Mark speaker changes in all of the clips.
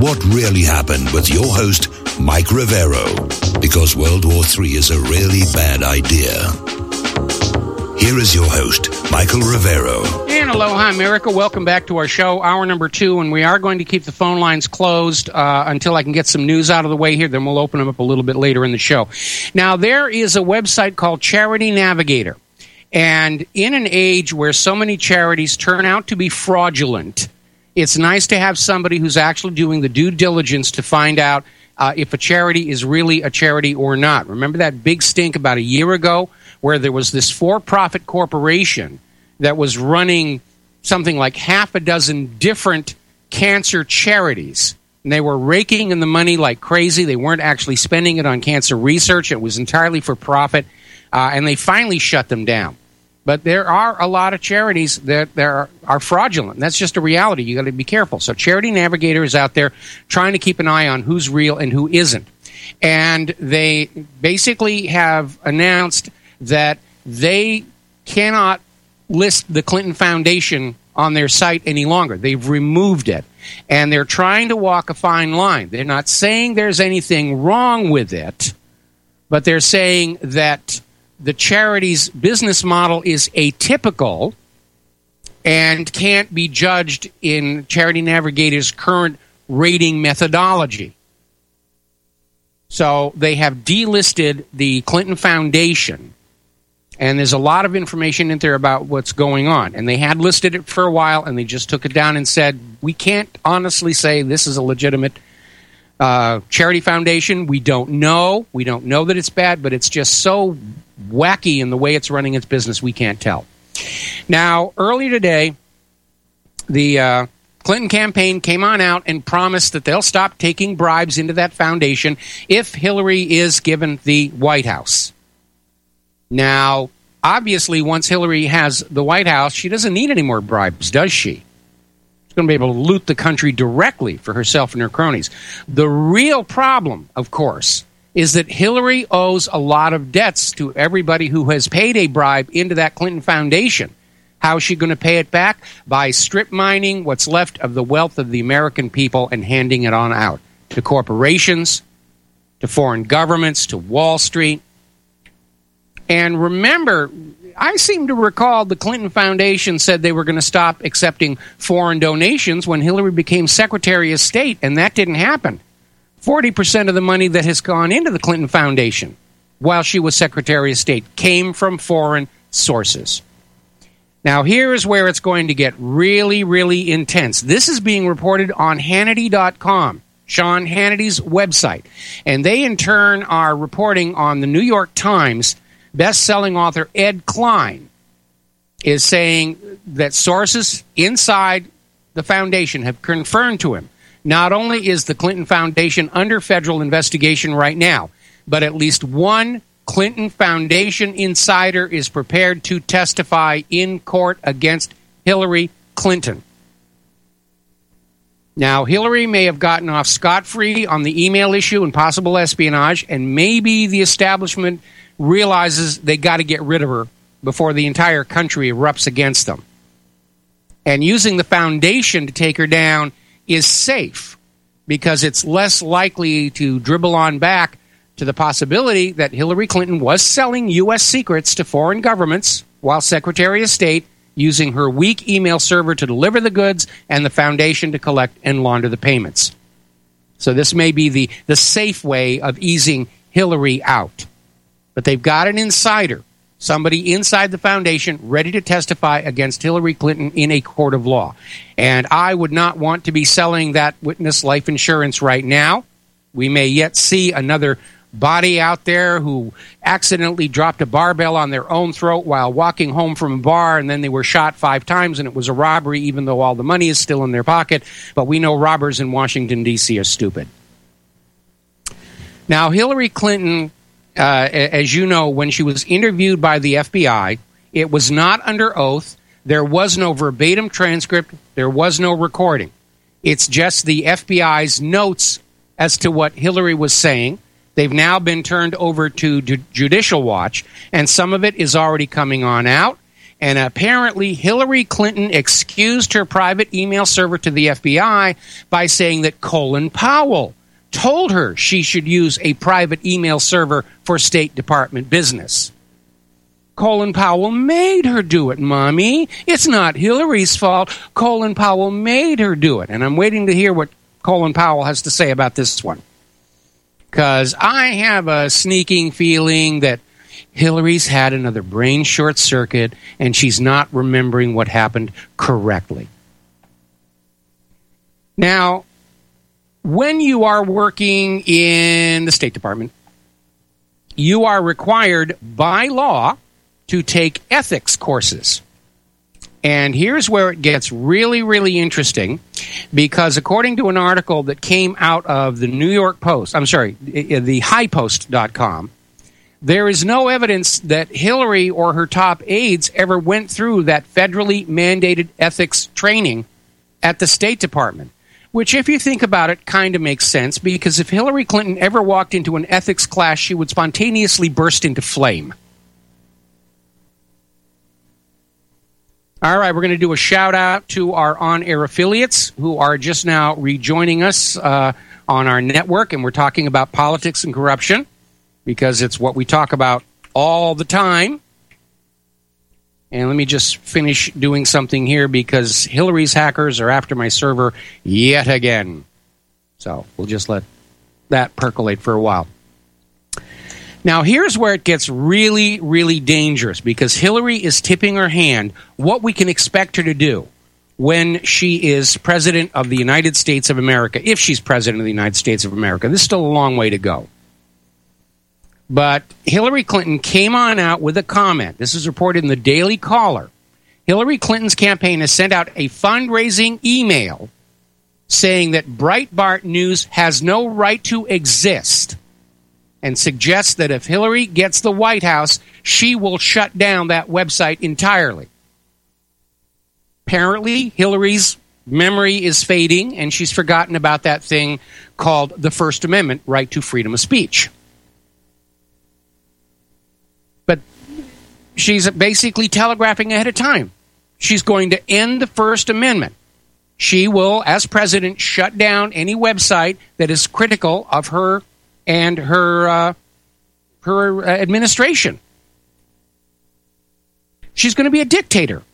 Speaker 1: what really happened with your host, Mike Rivero, because World War III is a really bad idea. Here is your host, Michael Rivero.
Speaker 2: And aloha, America. Welcome back to our show, hour number 2, and we are going to keep the phone lines closed until I can get some news out of the way here. Then we'll open them up a little bit later in the show. Now, there is a website called Charity Navigator, and in an age where so many charities turn out to be fraudulent, it's nice to have somebody who's actually doing the due diligence to find out if a charity is really a charity or not. Remember that big stink about a year ago where there was this for-profit corporation that was running something like half a dozen different cancer charities. And they were raking in the money like crazy. They weren't actually spending it on cancer research. It was entirely for profit. And they finally shut them down. But there are a lot of charities that are fraudulent. That's just a reality. You got to be careful. So Charity Navigator is out there trying to keep an eye on who's real and who isn't. And they basically have announced that they cannot list the Clinton Foundation on their site any longer. They've removed it. And they're trying to walk a fine line. They're not saying there's anything wrong with it, but they're saying that the charity's business model is atypical and can't be judged in Charity Navigator's current rating methodology. So they have delisted the Clinton Foundation, and there's a lot of information in there about what's going on. And they had listed it for a while, and they just took it down and said, we can't honestly say this is a legitimate charity foundation. We don't know. We don't know that it's bad, but it's just so wacky in the way it's running its business, we can't tell. Now, earlier today, the Clinton campaign came on out and promised that they'll stop taking bribes into that foundation if Hillary is given the White House. Now, obviously, once Hillary has the White House, she doesn't need any more bribes, does she? She's going to be able to loot the country directly for herself and her cronies. The real problem, of course, is that Hillary owes a lot of debts to everybody who has paid a bribe into that Clinton Foundation. How is she going to pay it back? By strip mining what's left of the wealth of the American people and handing it on out to corporations, to foreign governments, to Wall Street. And remember, I seem to recall the Clinton Foundation said they were going to stop accepting foreign donations when Hillary became Secretary of State, and that didn't happen. 40% of the money that has gone into the Clinton Foundation while she was Secretary of State came from foreign sources. Now, here is where it's going to get really, really intense. This is being reported on Hannity.com, Sean Hannity's website. And they, in turn, are reporting on the New York Times. Best-selling author Ed Klein is saying that sources inside the foundation have confirmed to him not only is the Clinton Foundation under federal investigation right now, but at least one Clinton Foundation insider is prepared to testify in court against Hillary Clinton. Now, Hillary may have gotten off scot-free on the email issue and possible espionage, and maybe the establishment realizes they got to get rid of her before the entire country erupts against them. And using the foundation to take her down is safe because it's less likely to dribble on back to the possibility that Hillary Clinton was selling U.S. secrets to foreign governments while Secretary of State, using her weak email server to deliver the goods and the foundation to collect and launder the payments. So this may be the safe way of easing Hillary out. But they've got an insider, somebody inside the foundation, ready to testify against Hillary Clinton in a court of law. And I would not want to be selling that witness life insurance right now. We may yet see another body out there who accidentally dropped a barbell on their own throat while walking home from a bar, and then they were shot 5 times, and it was a robbery, even though all the money is still in their pocket. But we know robbers in Washington, D.C. are stupid. Now, Hillary Clinton, as you know, when she was interviewed by the FBI, it was not under oath. There was no verbatim transcript. There was no recording. It's just the FBI's notes as to what Hillary was saying. They've now been turned over to Judicial Watch, and some of it is already coming on out. And apparently, Hillary Clinton excused her private email server to the FBI by saying that Colin Powell told her she should use a private email server for State Department business. Colin Powell made her do it, Mommy. It's not Hillary's fault. Colin Powell made her do it. And I'm waiting to hear what Colin Powell has to say about this one. Because I have a sneaking feeling that Hillary's had another brain short circuit and she's not remembering what happened correctly. Now, when you are working in the State Department, you are required by law to take ethics courses. And here's where it gets really, really interesting, because according to an article that came out of the New York Post, the HighPost.com, there is no evidence that Hillary or her top aides ever went through that federally mandated ethics training at the State Department, which, if you think about it, kind of makes sense, because if Hillary Clinton ever walked into an ethics class, she would spontaneously burst into flame. All right, we're going to do a shout-out to our on-air affiliates who are just now rejoining us on our network, and we're talking about politics and corruption, because it's what we talk about all the time. And let me just finish doing something here, because Hillary's hackers are after my server yet again. So we'll just let that percolate for a while. Now, here's where it gets really, really dangerous, because Hillary is tipping her hand what we can expect her to do when she is president of the United States of America, if she's president of the United States of America. This is still a long way to go. But Hillary Clinton came on out with a comment. This is reported in the Daily Caller. Hillary Clinton's campaign has sent out a fundraising email saying that Breitbart News has no right to exist, and suggests that if Hillary gets the White House, she will shut down that website entirely. Apparently, Hillary's memory is fading, and she's forgotten about that thing called the First Amendment, right to freedom of speech. But she's basically telegraphing ahead of time. She's going to end the First Amendment. She will, as president, shut down any website that is critical of her and her administration. She's going to be a dictator.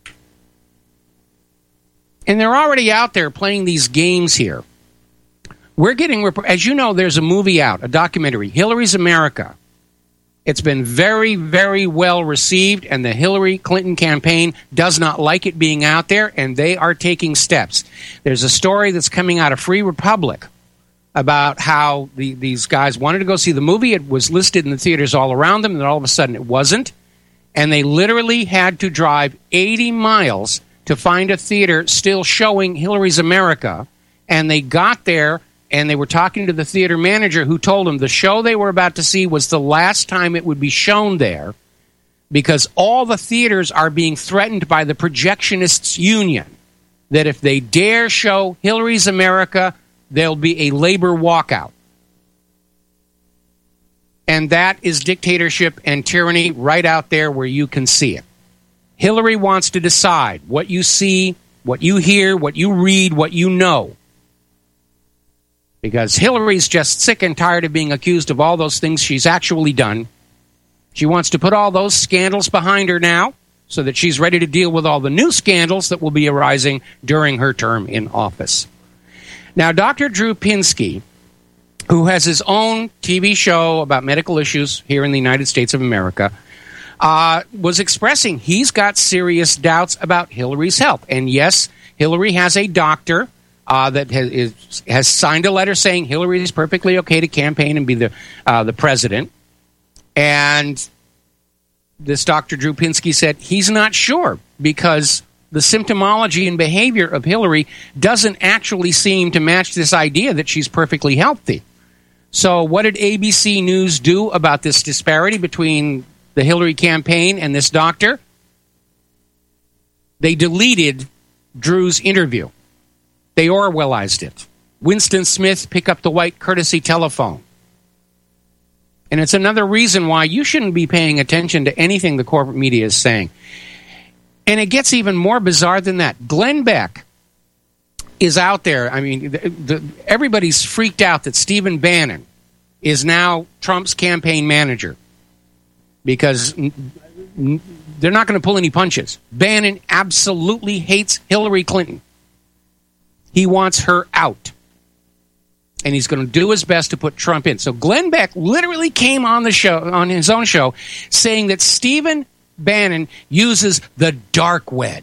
Speaker 2: And they're already out there playing these games here. We're getting, as you know, there's a movie out, a documentary, Hillary's America. It's been very, very well received, and the Hillary Clinton campaign does not like it being out there, and they are taking steps. There's a story that's coming out of Free Republic about how these guys wanted to go see the movie. It was listed in the theaters all around them, and then all of a sudden it wasn't. And they literally had to drive 80 miles to find a theater still showing Hillary's America. And they got there, and they were talking to the theater manager, who told them the show they were about to see was the last time it would be shown there, because all the theaters are being threatened by the Projectionists Union, that if they dare show Hillary's America, there'll be a labor walkout. And that is dictatorship and tyranny right out there where you can see it. Hillary wants to decide what you see, what you hear, what you read, what you know. Because Hillary's just sick and tired of being accused of all those things she's actually done. She wants to put all those scandals behind her now, so that she's ready to deal with all the new scandals that will be arising during her term in office. Now, Dr. Drew Pinsky, who has his own TV show about medical issues here in the United States of America, was expressing he's got serious doubts about Hillary's health. And yes, Hillary has a doctor that has signed a letter saying Hillary is perfectly okay to campaign and be the president. And this Dr. Drew Pinsky said he's not sure, because the symptomology and behavior of Hillary doesn't actually seem to match this idea that she's perfectly healthy. So what did ABC News do about this disparity between the Hillary campaign and this doctor? They deleted Drew's interview. They Orwellized it. Winston Smith, pick up the white courtesy telephone. And it's another reason why you shouldn't be paying attention to anything the corporate media is saying. And it gets even more bizarre than that. Glenn Beck is out there. I mean, everybody's freaked out that Stephen Bannon is now Trump's campaign manager because they're not going to pull any punches. Bannon absolutely hates Hillary Clinton. He wants her out. And he's going to do his best to put Trump in. So Glenn Beck literally came on the show, on his own show, saying that Stephen Bannon uses the dark web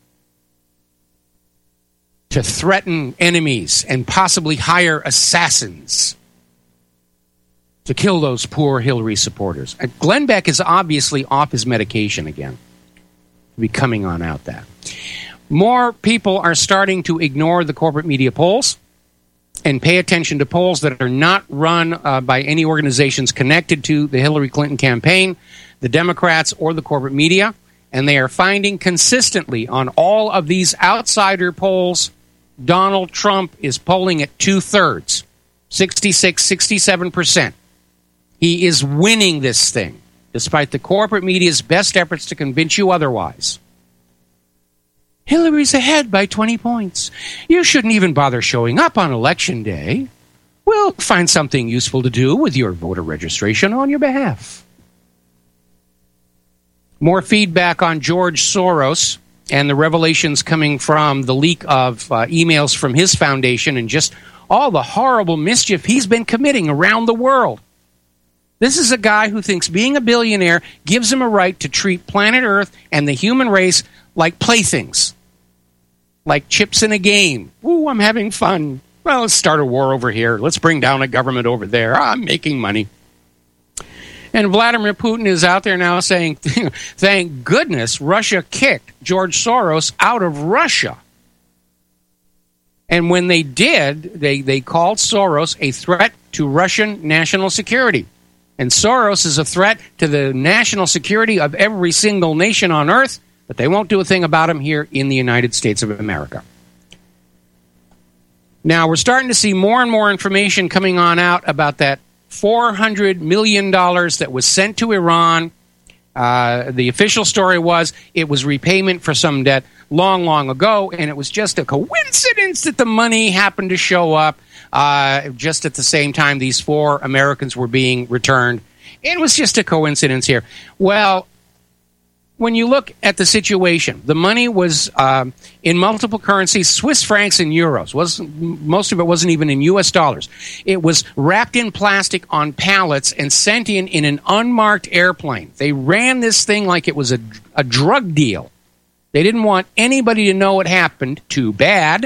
Speaker 2: to threaten enemies and possibly hire assassins to kill those poor Hillary supporters. Glenn Beck is obviously off his medication again. He'll be coming on out that. More people are starting to ignore the corporate media polls and pay attention to polls that are not run by any organizations connected to the Hillary Clinton campaign, the Democrats, or the corporate media. And they are finding consistently on all of these outsider polls, Donald Trump is polling at 2/3, 66, 67%. He is winning this thing, despite the corporate media's best efforts to convince you otherwise. Hillary's ahead by 20 points. You shouldn't even bother showing up on Election Day. We'll find something useful to do with your voter registration on your behalf. More feedback on George Soros and the revelations coming from the leak of emails from his foundation and just all the horrible mischief he's been committing around the world. This is a guy who thinks being a billionaire gives him a right to treat planet Earth and the human race like playthings, like chips in a game. Ooh, I'm having fun. Well, let's start a war over here. Let's bring down a government over there. I'm making money. And Vladimir Putin is out there now saying, thank goodness Russia kicked George Soros out of Russia. And when they did, they called Soros a threat to Russian national security. And Soros is a threat to the national security of every single nation on earth, but they won't do a thing about him here in the United States of America. Now, we're starting to see more and more information coming on out about that $400 million that was sent to Iran. The official story was it was repayment for some debt long, long ago, and it was just a coincidence that the money happened to show up just at the same time these 4 Americans were being returned. It was just a coincidence here. Well, when you look at the situation, the money was in multiple currencies, Swiss francs and euros. Most of it wasn't even in U.S. dollars. It was wrapped in plastic on pallets and sent in an unmarked airplane. They ran this thing like it was a drug deal. They didn't want anybody to know what happened. Too bad.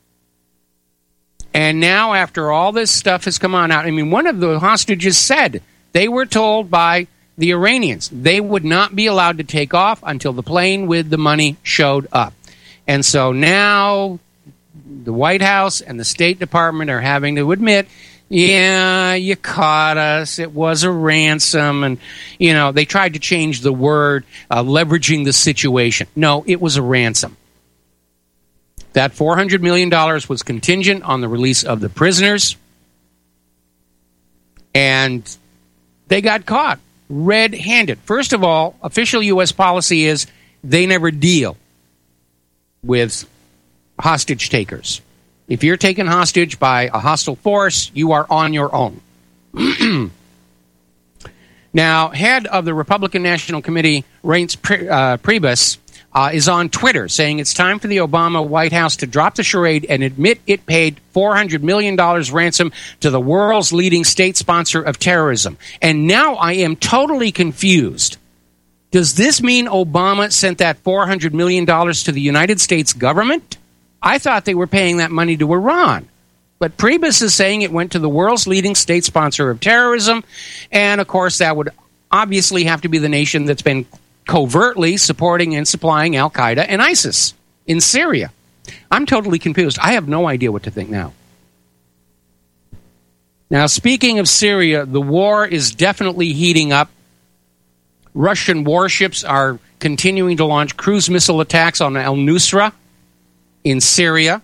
Speaker 2: And now, after all this stuff has come on out, I mean, one of the hostages said they were told by the Iranians they would not be allowed to take off until the plane with the money showed up. And so now the White House and the State Department are having to admit, yeah, you caught us. It was a ransom. And, you know, they tried to change the word, leveraging the situation. No, it was a ransom. That $400 million was contingent on the release of the prisoners. And they got caught red-handed. First of all, official U.S. policy is they never deal with hostage takers. If you're taken hostage by a hostile force, you are on your own. Now, head of the Republican National Committee, Reince Priebus, is on Twitter saying it's time for the Obama White House to drop the charade and admit it paid $400 million ransom to the world's leading state sponsor of terrorism. And now I am totally confused. Does this mean Obama sent that $400 million to the United States government? I thought they were paying that money to Iran. But Priebus is saying it went to the world's leading state sponsor of terrorism. And, of course, that would obviously have to be the nation that's been covertly supporting and supplying Al-Qaeda and ISIS in Syria. I'm totally confused. I have no idea what to think now. Now, speaking of Syria, the war is definitely heating up. Russian warships are continuing to launch cruise missile attacks on al-Nusra in Syria.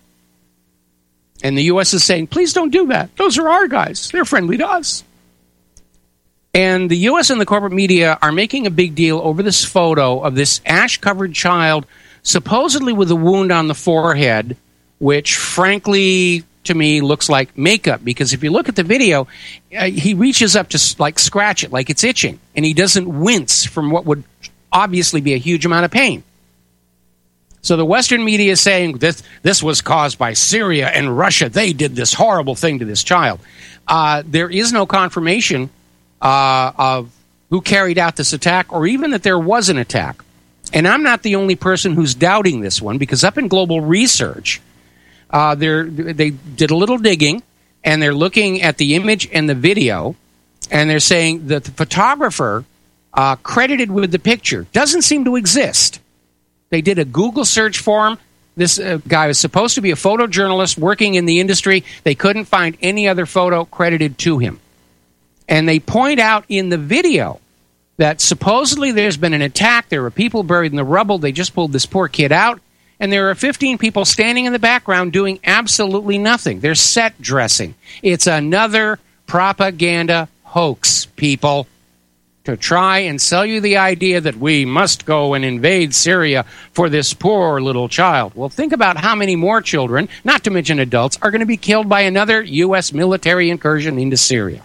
Speaker 2: And the U.S. is saying, please don't do that. Those are our guys. They're friendly to us. And the U.S. and the corporate media are making a big deal over this photo of this ash-covered child, supposedly with a wound on the forehead, which, frankly, to me, looks like makeup. Because if you look at the video, he reaches up to, like, scratch it, like it's itching. And he doesn't wince from what would obviously be a huge amount of pain. So the Western media is saying this was caused by Syria and Russia. They did this horrible thing to this child. There is no confirmation of who carried out this attack, or even that there was an attack. And I'm not the only person who's doubting this one, because up in Global Research, they did a little digging, and they're looking at the image and the video, and they're saying that the photographer credited with the picture doesn't seem to exist. They did a Google search for him. This guy was supposed to be a photojournalist working in the industry. They couldn't find any other photo credited to him. And they point out in the video that supposedly there's been an attack. There were people buried in the rubble. They just pulled this poor kid out. And there are 15 people standing in the background doing absolutely nothing. They're set dressing. It's another propaganda hoax, people, to try and sell you the idea that we must go and invade Syria for this poor little child. Well, think about how many more children, not to mention adults, are going to be killed by another U.S. military incursion into Syria.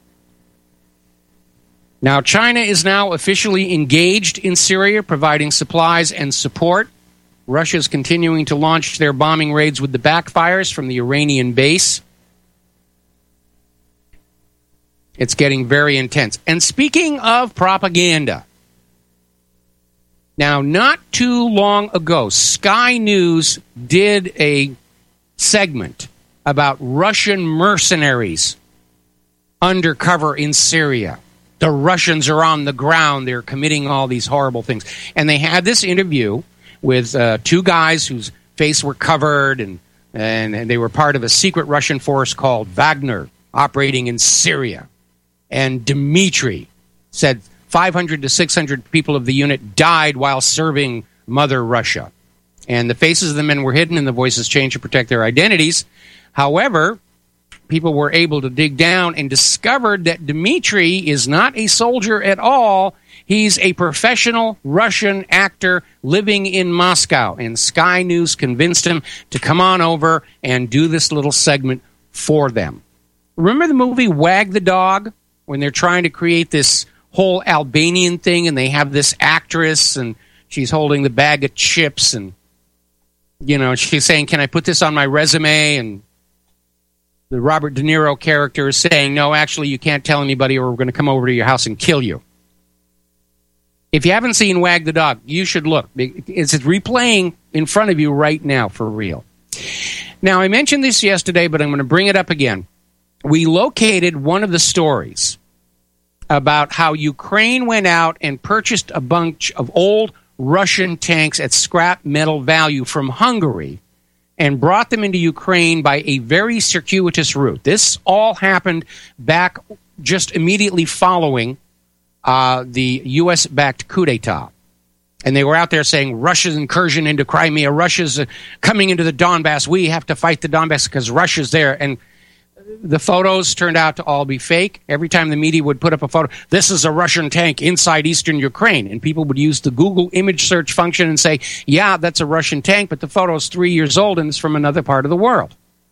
Speaker 2: Now, China is now officially engaged in Syria, providing supplies and support. Russia is continuing to launch their bombing raids with the backfires from the Iranian base. It's getting very intense. And speaking of propaganda, now, not too long ago, Sky News did a segment about Russian mercenaries undercover in Syria. The Russians are on the ground. They're committing all these horrible things. And they had this interview with two guys whose face were covered, and they were part of a secret Russian force called Wagner operating in Syria. And Dmitry said 500 to 600 people of the unit died while serving Mother Russia. And the faces of the men were hidden and the voices changed to protect their identities. However, people were able to dig down and discovered that Dmitry is not a soldier at all. He's a professional Russian actor living in Moscow. And Sky News convinced him to come on over and do this little segment for them. Remember the movie Wag the Dog? When they're trying to create this whole Albanian thing, and they have this actress, and she's holding the bag of chips, and, you know, she's saying, can I put this on my resume? And the Robert De Niro character is saying, no, actually, you can't tell anybody, or we're going to come over to your house and kill you. If you haven't seen Wag the Dog, you should look. It's replaying in front of you right now, for real. Now, I mentioned this yesterday, but I'm going to bring it up again. We located one of the stories about how Ukraine went out and purchased a bunch of old Russian tanks at scrap metal value from Hungary and brought them into Ukraine by a very circuitous route. This all happened back just immediately following the U.S.-backed coup d'etat. And they were out there saying, Russia's incursion into Crimea, Russia's coming into the Donbass, we have to fight the Donbass because Russia's there. And the photos turned out to all be fake. Every time the media would put up a photo, this is a Russian tank inside eastern Ukraine. And people would use the Google image search function and say, yeah, that's a Russian tank, but the photo's 3 years old and it's from another part of the world.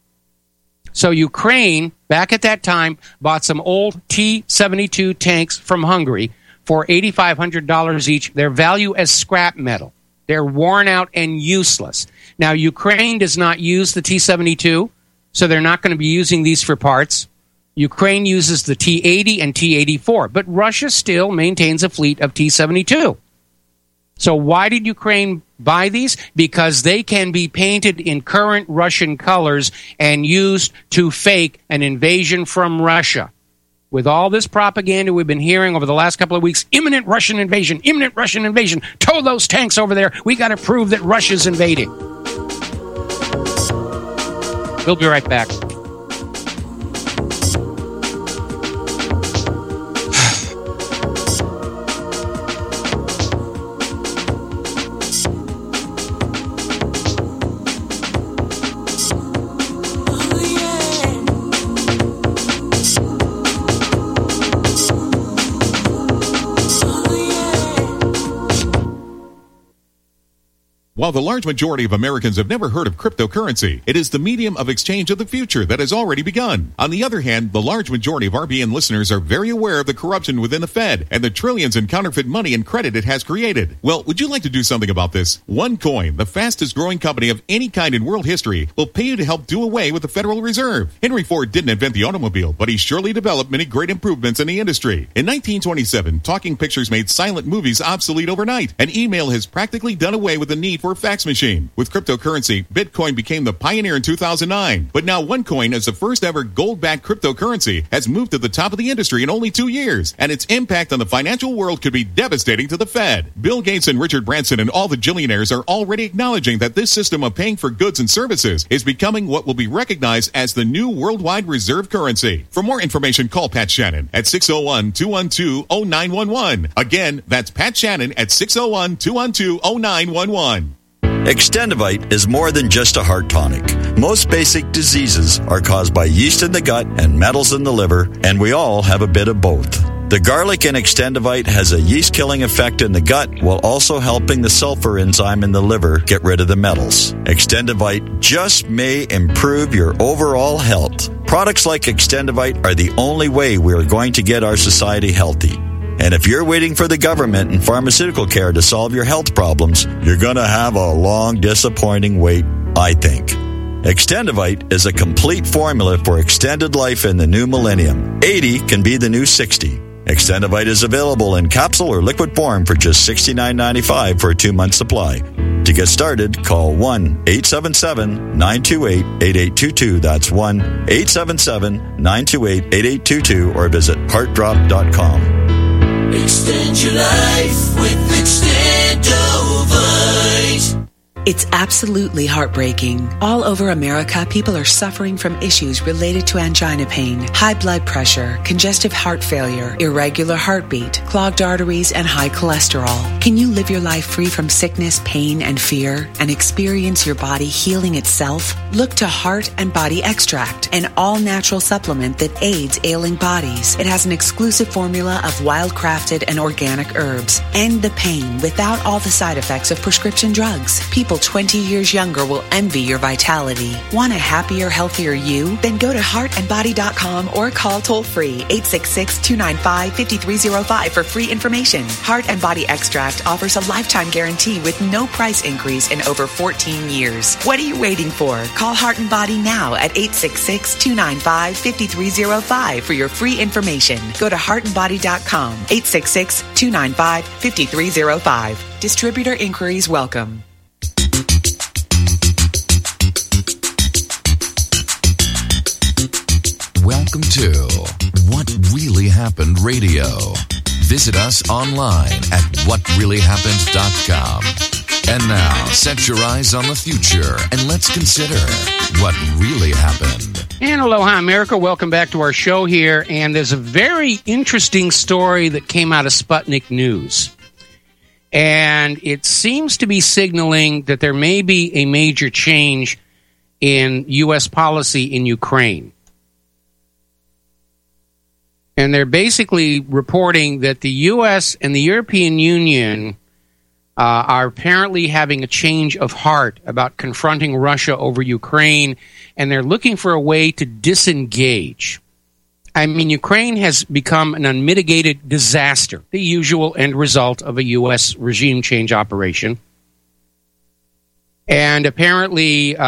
Speaker 2: So Ukraine, back at that time, bought some old T-72 tanks from Hungary for $8,500 each. Their value as scrap metal. They're worn out and useless. Now, Ukraine does not use the T-72, so they're not going to be using these for parts. Ukraine uses the T-80 and T-84, but Russia still maintains a fleet of T-72. So why did Ukraine buy these? Because they can be painted in current Russian colors and used to fake an invasion from Russia. With all this propaganda we've been hearing over the last couple of weeks, imminent Russian invasion, tow those tanks over there, we got to prove that Russia's invading. We'll be right back.
Speaker 3: While the large majority of Americans have never heard of cryptocurrency, it is the medium of exchange of the future that has already begun. On the other hand, the large majority of RBN listeners are very aware of the corruption within the Fed and the trillions in counterfeit money and credit it has created. Well, would you like to do something about this? OneCoin, the fastest growing company of any kind in world history, will pay you to help do away with the Federal Reserve. Henry Ford didn't invent the automobile, but he surely developed many great improvements in the industry. In 1927, talking pictures made silent movies obsolete overnight, and email has practically done away with the need for a fax machine. With cryptocurrency, Bitcoin became the pioneer in 2009. But now OneCoin, as the first ever gold-backed cryptocurrency, has moved to the top of the industry in only 2 years, and its impact on the financial world could be devastating to the Fed. Bill Gates and Richard Branson and all the billionaires are already acknowledging that this system of paying for goods and services is becoming what will be recognized as the new worldwide reserve currency. For more information, call Pat Shannon at 601-212-0911. Again, that's Pat Shannon at 601-212-0911.
Speaker 4: Extendivite is more than just a heart tonic. Most basic diseases are caused by yeast in the gut and metals in the liver, and we all have a bit of both. The garlic in Extendivite has a yeast-killing effect in the gut while also helping the sulfur enzyme in the liver get rid of the metals. Extendivite just may improve your overall health. Products like Extendivite are the only way we are going to get our society healthy. And if you're waiting for the government and pharmaceutical care to solve your health problems, you're going to have a long, disappointing wait, I think. Extendivite is a complete formula for extended life in the new millennium. 80 can be the new 60. Extendivite is available in capsule or liquid form for just $69.95 for a 2-month supply. To get started, call 1-877-928-8822. That's 1-877-928-8822 or visit heartdrop.com.
Speaker 5: Extend your life with Extendovite.
Speaker 6: It's absolutely heartbreaking. All over America, people are suffering from issues related to angina pain, high blood pressure, congestive heart failure, irregular heartbeat, clogged arteries, and high cholesterol. Can you live your life free from sickness, pain, and fear, and experience your body healing itself? Look to Heart and Body Extract, an all-natural supplement that aids ailing bodies. It has an exclusive formula of wild-crafted and organic herbs. End the pain without all the side effects of prescription drugs. People 20 years younger will envy your vitality. Want a happier, healthier you? Then go to heartandbody.com or call toll-free 866-295-5305 for free information. Heart and Body Extract offers a lifetime guarantee with no price increase in over 14 years. What are you waiting for? Call Heart and Body now at 866-295-5305 for your free information. Go to heartandbody.com, 866-295-5305. Distributor inquiries welcome.
Speaker 7: Welcome to What Really Happened Radio. Visit us online at whatreallyhappened.com. And now, set your eyes on the future and let's consider what really happened.
Speaker 2: And aloha, America. Welcome back to our show here. And there's a very interesting story that came out of Sputnik News. And it seems to be signaling that there may be a major change in U.S. policy in Ukraine. And they're basically reporting that the U.S. and the European Union are apparently having a change of heart about confronting Russia over Ukraine, and they're looking for a way to disengage. I mean, Ukraine has become an unmitigated disaster, the usual end result of a U.S. regime change operation. And apparently,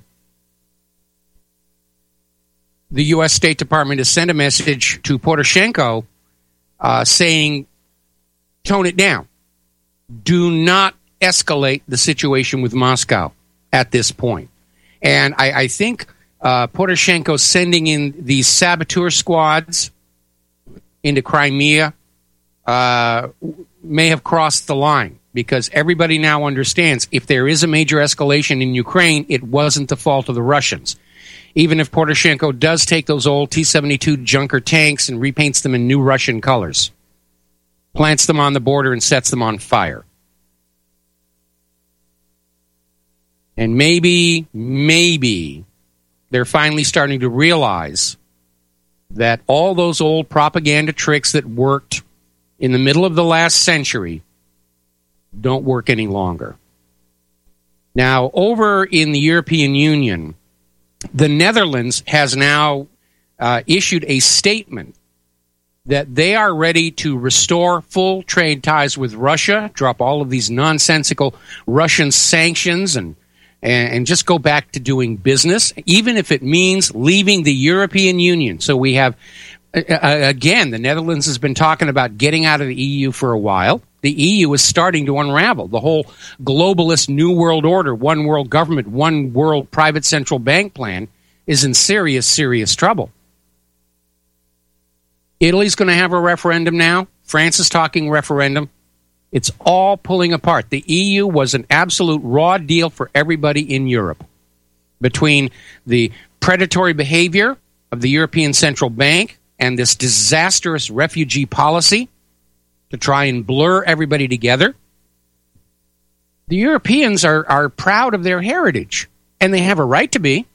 Speaker 2: the U.S. State Department has sent a message to Poroshenko saying, tone it down. Do not escalate the situation with Moscow at this point. And I think Poroshenko sending in these saboteur squads into Crimea may have crossed the line, because everybody now understands if there is a major escalation in Ukraine, it wasn't the fault of the Russians. Even if Poroshenko does take those old T-72 Junker tanks and repaints them in new Russian colors, plants them on the border and sets them on fire. And maybe they're finally starting to realize that all those old propaganda tricks that worked in the middle of the last century don't work any longer. Now, over in the European Union, the Netherlands has now issued a statement that they are ready to restore full trade ties with Russia, drop all of these nonsensical Russian sanctions, and just go back to doing business, even if it means leaving the European Union. So we have, again, the Netherlands has been talking about getting out of the EU for a while. The EU is starting to unravel. The whole globalist New World Order, one world government, one world private central bank plan is in serious, serious trouble. Italy's going to have a referendum now. France is talking referendum. It's all pulling apart. The EU was an absolute raw deal for everybody in Europe. Between the predatory behavior of the European Central Bank and this disastrous refugee policy to try and blur everybody together, the Europeans are proud of their heritage, and they have a right to be.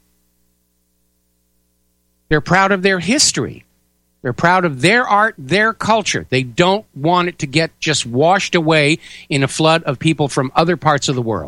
Speaker 2: They're proud of their history. They're proud of their art, their culture. They don't want it to get just washed away in a flood of people from other parts of the world.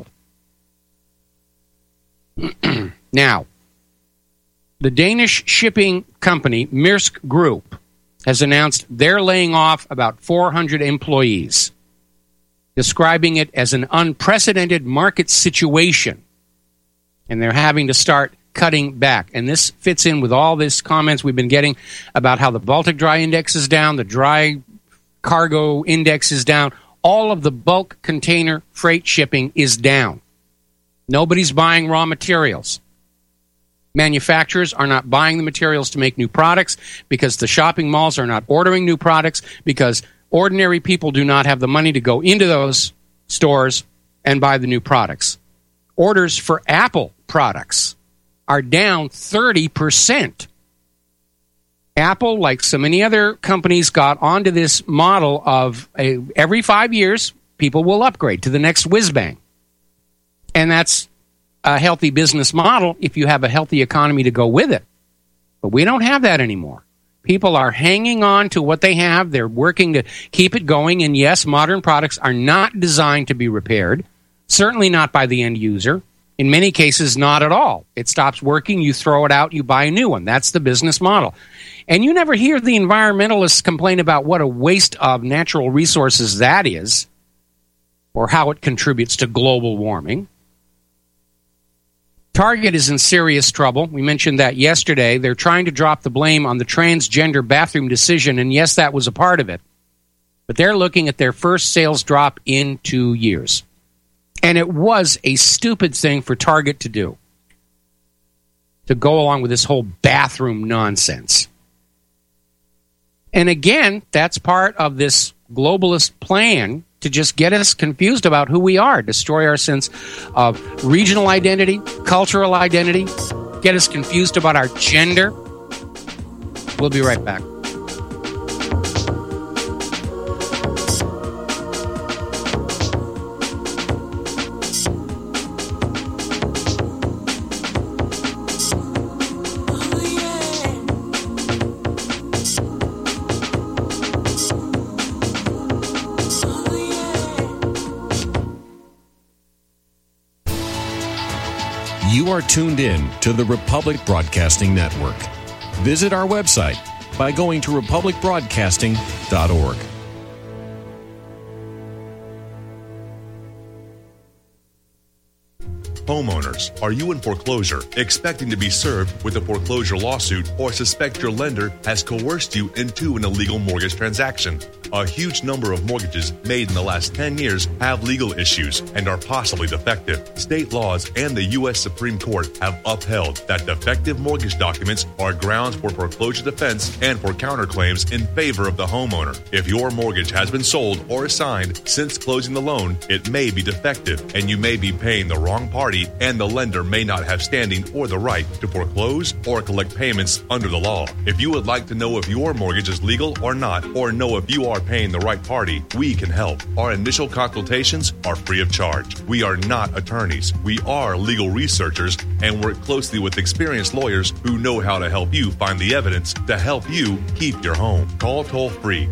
Speaker 2: Now, the Danish shipping company Maersk Group has announced they're laying off about 400 employees, describing it as an unprecedented market situation. And they're having to start cutting back. And this fits in with all these comments we've been getting about how the Baltic Dry Index is down, the dry cargo index is down. All of the bulk container freight shipping is down. Nobody's buying raw materials. Manufacturers are not buying the materials to make new products because the shopping malls are not ordering new products because ordinary people do not have the money to go into those stores and buy the new products. Orders for Apple products are down 30%. Apple, like so many other companies, got onto this model of every 5 years, people will upgrade to the next whiz-bang. And that's a healthy business model if you have a healthy economy to go with it. But we don't have that anymore. People are hanging on to what they have. They're working to keep it going. And yes, modern products are not designed to be repaired, certainly not by the end user. In many cases, not at all. It stops working, you throw it out, you buy a new one. That's the business model. And you never hear the environmentalists complain about what a waste of natural resources that is, or how it contributes to global warming. Target is in serious trouble. We mentioned that yesterday. They're trying to drop the blame on the transgender bathroom decision, and yes, that was a part of it. But they're looking at their first sales drop in 2 years. And it was a stupid thing for Target to do, to go along with this whole bathroom nonsense. And again, that's part of this globalist plan to just get us confused about who we are, destroy our sense of regional identity, cultural identity, get us confused about our gender. We'll be right back.
Speaker 8: You are tuned in to the Republic Broadcasting Network. Visit our website by going to republicbroadcasting.org.
Speaker 9: Homeowners, are you in foreclosure, expecting to be served with a foreclosure lawsuit, or suspect your lender has coerced you into an illegal mortgage transaction? A huge number of mortgages made in the last 10 years have legal issues and are possibly defective. State laws and the U.S. Supreme Court have upheld that defective mortgage documents are grounds for foreclosure defense and for counterclaims in favor of the homeowner. If your mortgage has been sold or assigned since closing the loan, it may be defective and you may be paying the wrong party, and the lender may not have standing or the right to foreclose or collect payments under the law. If you would like to know if your mortgage is legal or not, or know if you are paying the right party, we can help. Our initial consultations are free of charge. We are not attorneys. We are legal researchers and work closely with experienced lawyers who know how to help you find the evidence to help you keep your home. Call toll-free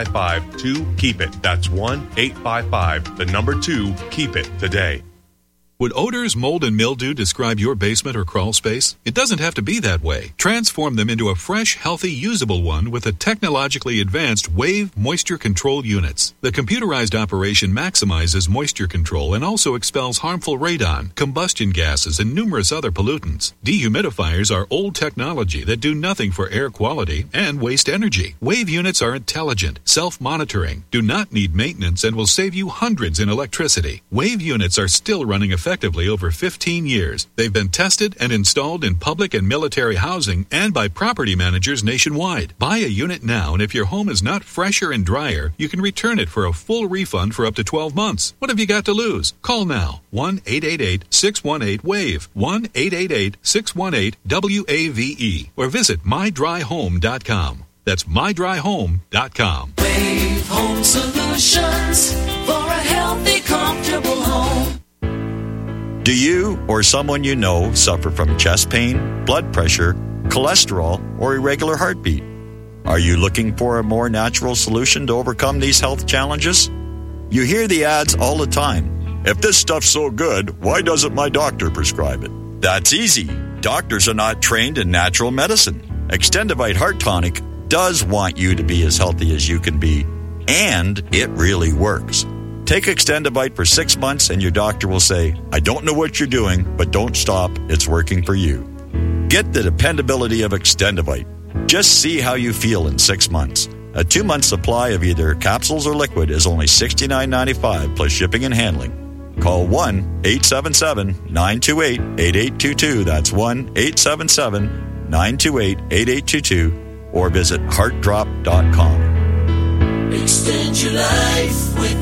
Speaker 9: 1-855-2-KEEP-IT. That's 1-855-2-KEEP-IT today.
Speaker 10: Would odors, mold, and mildew describe your basement or crawl space? It doesn't have to be that way. Transform them into a fresh, healthy, usable one with the technologically advanced Wave Moisture Control Units. The computerized operation maximizes moisture control and also expels harmful radon, combustion gases, and numerous other pollutants. Dehumidifiers are old technology that do nothing for air quality and waste energy. Wave units are intelligent, self-monitoring, do not need maintenance, and will save you hundreds in electricity. Wave units are still running effectively over 15 years. They've been tested and installed in public and military housing and by property managers nationwide. Buy a unit now, and if your home is not fresher and drier, you can return it for a full refund for up to 12 months. What have you got to lose? Call now. 1-888-618-WAVE. 1-888-618-WAVE. Or visit mydryhome.com. That's mydryhome.com.
Speaker 5: Wave Home Solutions for a healthy, comfortable home.
Speaker 4: Do you or someone you know suffer from chest pain, blood pressure, cholesterol, or irregular heartbeat? Are you looking for a more natural solution to overcome these health challenges? You hear the ads all the time. If this stuff's so good, why doesn't my doctor prescribe it? That's easy. Doctors are not trained in natural medicine. Extendivite Heart Tonic does want you to be as healthy as you can be, and it really works. Take Extendivite for 6 months and your doctor will say, I don't know what you're doing, but don't stop. It's working for you. Get the dependability of Extendivite. Just see how you feel in 6 months. A 2-month supply of either capsules or liquid is only $69.95 plus shipping and handling. Call 1-877-928-8822. That's 1-877-928-8822. Or visit heartdrop.com.
Speaker 5: Extend your life with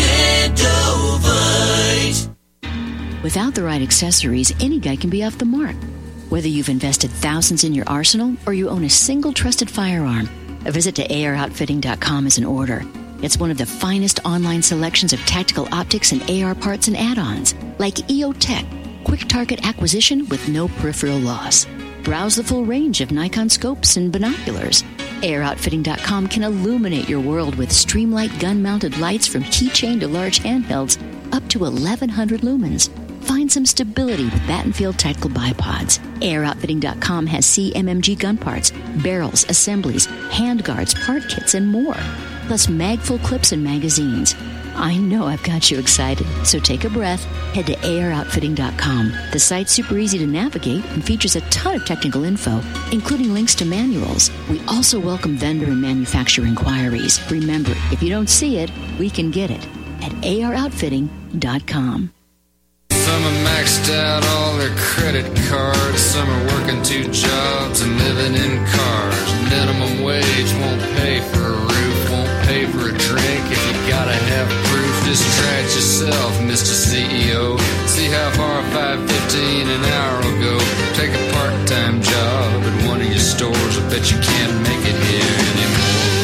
Speaker 5: Extendovite.
Speaker 11: Without the right accessories, any guy can be off the mark. Whether you've invested thousands in your arsenal or you own a single trusted firearm, a visit to AROutfitting.com is in order. It's one of the finest online selections of tactical optics and AR parts and add-ons, like EOTech, quick target acquisition with no peripheral loss. Browse the full range of Nikon scopes and binoculars. AROutfitting.com can illuminate your world with Streamlight gun-mounted lights from keychain to large handhelds up to 1,100 lumens. Find some stability with Battenfield tactical bipods. AirOutfitting.com has CMMG gun parts, barrels, assemblies, handguards, part kits, and more. Plus magful clips and magazines. I know I've got you excited, so take a breath. Head to AirOutfitting.com. The site's super easy to navigate and features a ton of technical info, including links to manuals. We also welcome vendor and manufacturer inquiries. Remember, if you don't see it, we can get it at AirOutfitting.com.
Speaker 12: Some are maxed out all their credit cards. Some are working 2 jobs and living in cars. Minimum wage won't pay for a roof, won't pay for a drink. If you gotta have proof, just try it yourself, Mr. CEO. See how far $5.15 an hour will go. Take a part-time job at one of your stores. I bet you can't make it here anymore.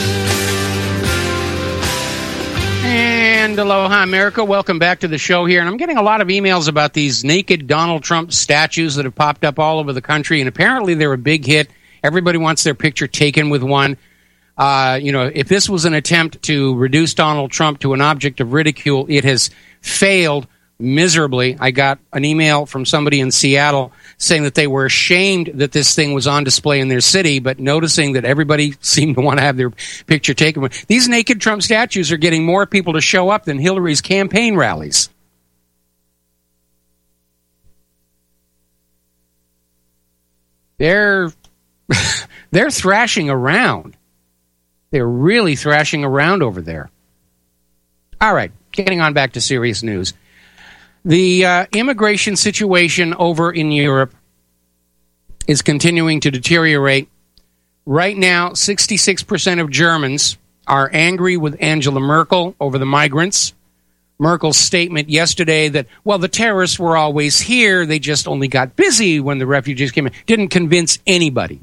Speaker 2: And aloha, America. Welcome back to the show here. And I'm getting a lot of emails about these naked Donald Trump statues that have popped up all over the country. And apparently they're a big hit. Everybody wants their picture taken with one. If this was an attempt to reduce Donald Trump to an object of ridicule, it has failed miserably. I got an email from somebody in Seattle saying that they were ashamed that this thing was on display in their city, but noticing that everybody seemed to want to have their picture taken. These naked Trump statues are getting more people to show up than Hillary's campaign rallies. They're thrashing around. They're really thrashing around over there. All right, getting on back to serious news. The immigration situation over in Europe is continuing to deteriorate. Right now, 66% of Germans are angry with Angela Merkel over the migrants. Merkel's statement yesterday that, well, the terrorists were always here, they just only got busy when the refugees came in, didn't convince anybody.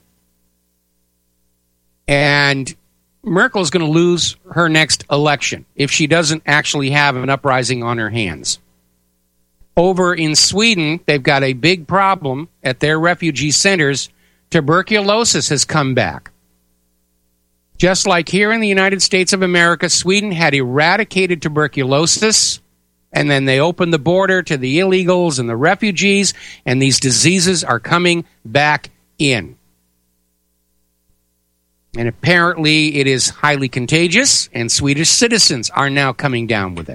Speaker 2: And Merkel's going to lose her next election if she doesn't actually have an uprising on her hands. Over in Sweden, they've got a big problem at their refugee centers. Tuberculosis has come back. Just like here in the United States of America, Sweden had eradicated tuberculosis and then they open the border to the illegals and the refugees, and these diseases are coming back in. And apparently it is highly contagious, and Swedish citizens are now coming down with it.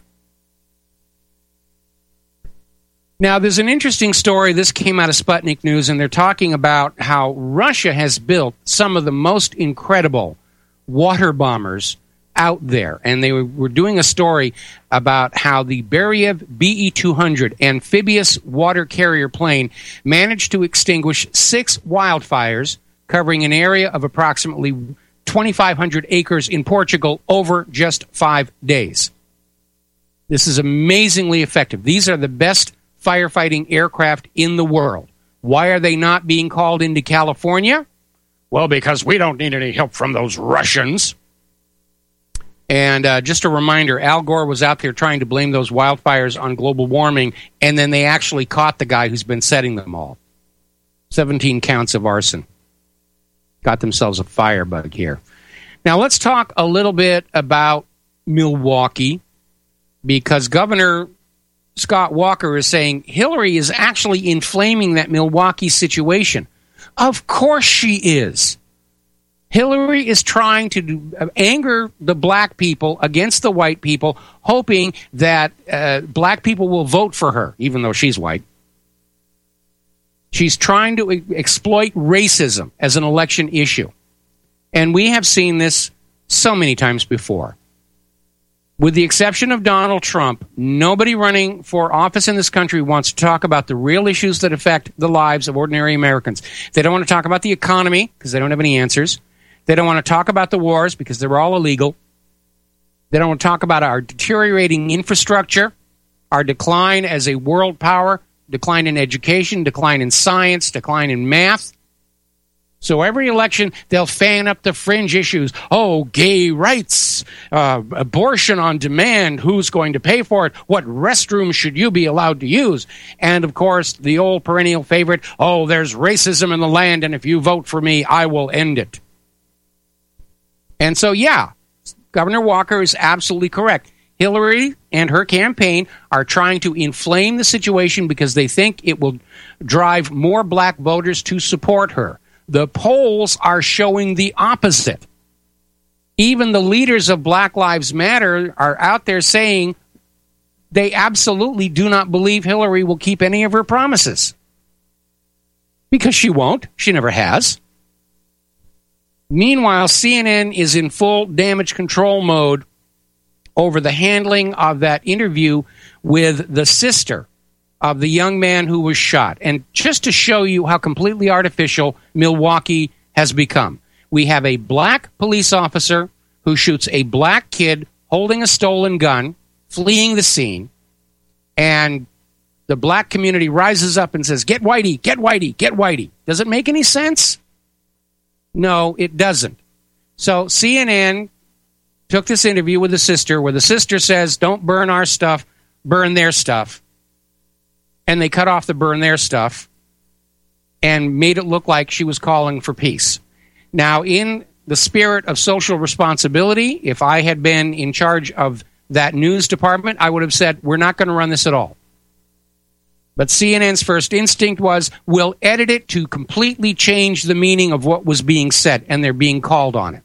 Speaker 2: Now, there's an interesting story. This came out of Sputnik News, and they're talking about how Russia has built some of the most incredible water bombers out there. And they were doing a story about how the Beriev BE-200 amphibious water carrier plane managed to extinguish 6 wildfires covering an area of approximately 2,500 acres in Portugal over just 5 days. This is amazingly effective. These are the best firefighting aircraft in the world. Why are they not being called into California? Well, because we don't need any help from those Russians. And just a reminder, Al Gore was out there trying to blame those wildfires on global warming, and then they actually caught the guy who's been setting them all. 17 counts of arson. Got themselves a firebug here. Now let's talk a little bit about Milwaukee, because Governor Scott Walker is saying Hillary is actually inflaming that Milwaukee situation. Of course she is. Hillary is trying to anger the black people against the white people, hoping that black people will vote for her, even though she's white. She's trying to exploit racism as an election issue. And we have seen this so many times before. With the exception of Donald Trump, nobody running for office in this country wants to talk about the real issues that affect the lives of ordinary Americans. They don't want to talk about the economy because they don't have any answers. They don't want to talk about the wars because they're all illegal. They don't want to talk about our deteriorating infrastructure, our decline as a world power, decline in education, decline in science, decline in math. So every election, they'll fan up the fringe issues. Oh, gay rights, abortion on demand, who's going to pay for it? What restroom should you be allowed to use? And, of course, the old perennial favorite, oh, there's racism in the land, and if you vote for me, I will end it. And so, yeah, Governor Walker is absolutely correct. Hillary and her campaign are trying to inflame the situation because they think it will drive more black voters to support her. The polls are showing the opposite. Even the leaders of Black Lives Matter are out there saying they absolutely do not believe Hillary will keep any of her promises. Because she won't. She never has. Meanwhile, CNN is in full damage control mode over the handling of that interview with the sister of the young man who was shot. And just to show you how completely artificial Milwaukee has become, we have a black police officer who shoots a black kid holding a stolen gun, fleeing the scene, and the black community rises up and says, "Get Whitey, get Whitey, get Whitey." Does it make any sense? No, it doesn't. So CNN took this interview with the sister where the sister says, "Don't burn our stuff, burn their stuff." And they cut off the burn their stuff and made it look like she was calling for peace. Now, in the spirit of social responsibility, if I had been in charge of that news department, I would have said, we're not going to run this at all. But CNN's first instinct was, we'll edit it to completely change the meaning of what was being said, and they're being called on it.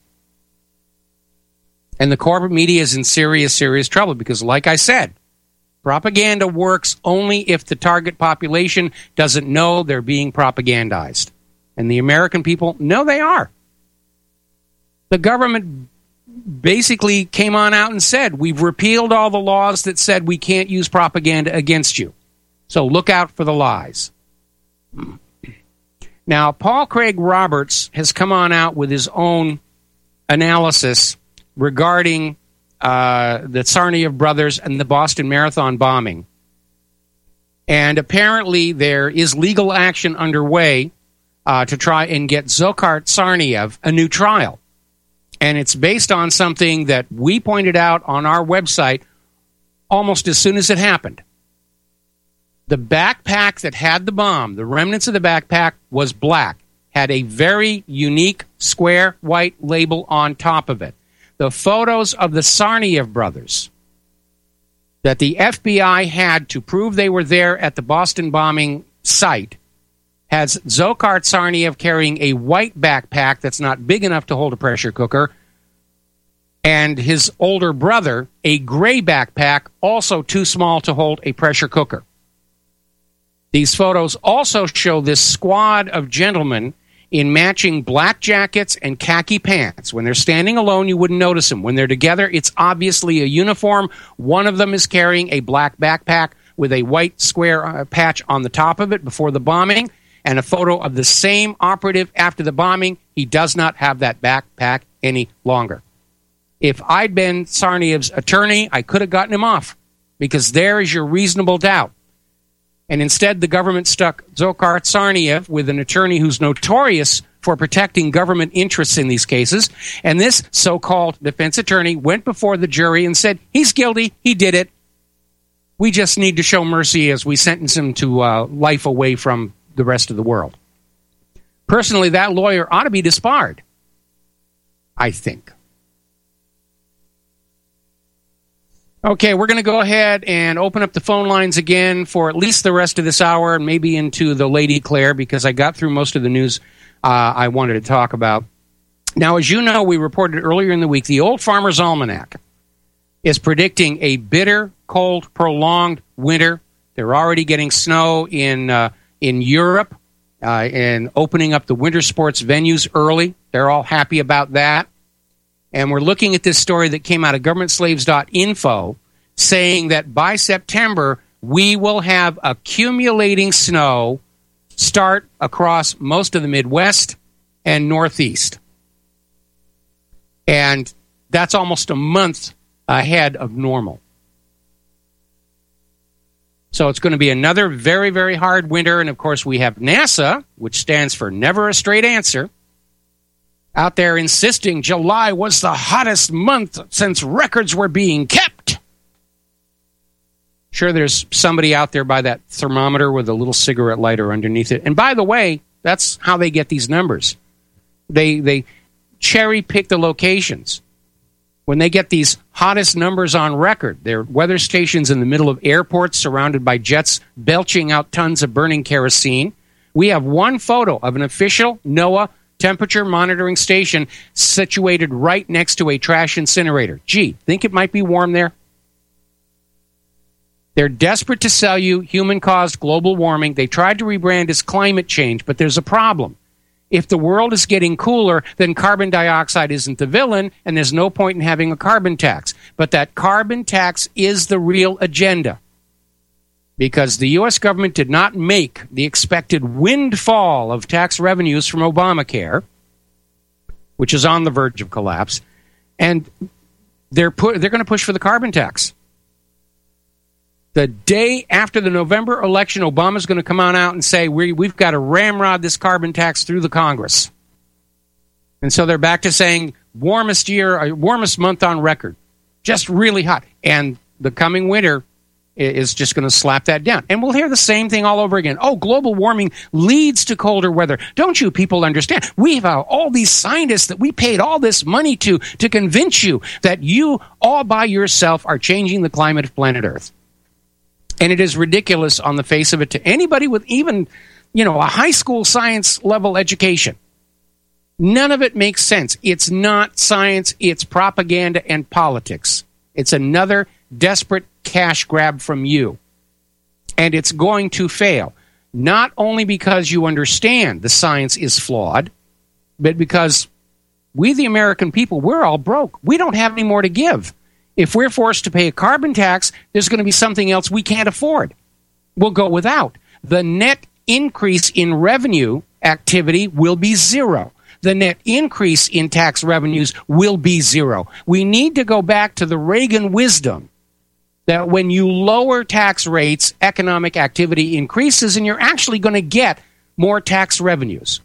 Speaker 2: And the corporate media is in serious, serious trouble because, like I said, propaganda works only if the target population doesn't know they're being propagandized. And the American people know they are. The government basically came on out and said, we've repealed all the laws that said we can't use propaganda against you. So look out for the lies. Now, Paul Craig Roberts has come on out with his own analysis regarding the Tsarnaev brothers and the Boston Marathon bombing. And apparently there is legal action underway to try and get Dzhokhar Tsarnaev a new trial. And it's based on something that we pointed out on our website almost as soon as it happened. The backpack that had the bomb, the remnants of the backpack, was black, had a very unique square white label on top of it. The photos of the Tsarnaev brothers that the FBI had to prove they were there at the Boston bombing site has Dzhokhar Tsarnaev carrying a white backpack that's not big enough to hold a pressure cooker, and his older brother a gray backpack, also too small to hold a pressure cooker. These photos also show this squad of gentlemen in matching black jackets and khaki pants. When they're standing alone, you wouldn't notice them. When they're together, it's obviously a uniform. One of them is carrying a black backpack with a white square patch on the top of it before the bombing, and a photo of the same operative after the bombing. He does not have that backpack any longer. If I'd been Tsarnaev's attorney, I could have gotten him off, because there is your reasonable doubt. And instead, the government stuck Dzhokhar Tsarnaev with an attorney who's notorious for protecting government interests in these cases. And this so-called defense attorney went before the jury and said, he's guilty, he did it. We just need to show mercy as we sentence him to life away from the rest of the world. Personally, that lawyer ought to be disbarred, I think. Okay, we're going to go ahead and open up the phone lines again for at least the rest of this hour, and maybe into the Lady Claire, because I got through most of the news I wanted to talk about. Now, as you know, we reported earlier in the week, the Old Farmer's Almanac is predicting a bitter, cold, prolonged winter. They're already getting snow in Europe and opening up the winter sports venues early. They're all happy about that. And we're looking at this story that came out of governmentslaves.info saying that by September, we will have accumulating snow start across most of the Midwest and Northeast. And that's almost a month ahead of normal. So it's going to be another very, very hard winter. And, of course, we have NASA, which stands for Never a Straight Answer, out there insisting July was the hottest month since records were being kept. Sure, there's somebody out there by that thermometer with a little cigarette lighter underneath it. And by the way, that's how they get these numbers. They cherry pick the locations. When they get these hottest numbers on record, they're weather stations in the middle of airports surrounded by jets belching out tons of burning kerosene. We have one photo of an official NOAA temperature monitoring station situated right next to a trash incinerator. Gee, think it might be warm there? They're desperate to sell you human-caused global warming. They tried to rebrand as climate change, but there's a problem. If the world is getting cooler, then carbon dioxide isn't the villain, and there's no point in having a carbon tax. But that carbon tax is the real agenda, because the U.S. government did not make the expected windfall of tax revenues from Obamacare, which is on the verge of collapse, and they're going to push for the carbon tax. The day after the November election, Obama's going to come on out and say, we've got to ramrod this carbon tax through the Congress. And so they're back to saying warmest month on record, just really hot. And the coming winter is just going to slap that down. And we'll hear the same thing all over again. Oh, global warming leads to colder weather. Don't you people understand? We have all these scientists that we paid all this money to convince you that you all by yourself are changing the climate of planet Earth. And it is ridiculous on the face of it to anybody with even, a high school science level education. None of it makes sense. It's not science. It's propaganda and politics. It's another desperate cash grab from you. And it's going to fail. Not only because you understand the science is flawed, but because we, the American people, we're all broke. We don't have any more to give. If we're forced to pay a carbon tax, there's going to be something else we can't afford. We'll go without. The net increase in revenue activity will be zero. The net increase in tax revenues will be zero. We need to go back to the Reagan wisdom that when you lower tax rates, economic activity increases, and you're actually going to get more tax revenues.